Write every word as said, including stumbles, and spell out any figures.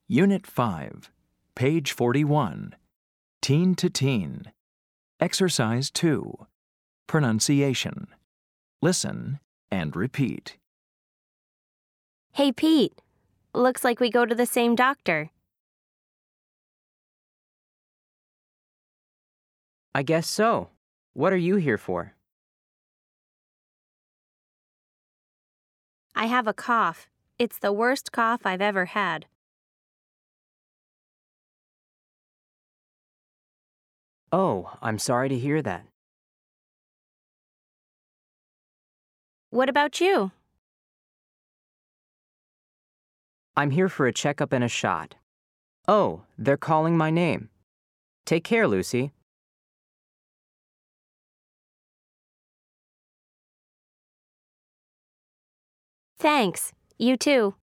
Unit five, page forty-one, Teen to Teen. Exercise two, Pronunciation. Listen and repeat. Hey, Pete. Looks like we go to the same doctor. I guess so. What are you here for? I have a cough. It's the worst cough I've ever had. Oh, I'm sorry to hear that. What about you? I'm here for a checkup and a shot. Oh, they're calling my name. Take care, Lucy. Thanks. You too.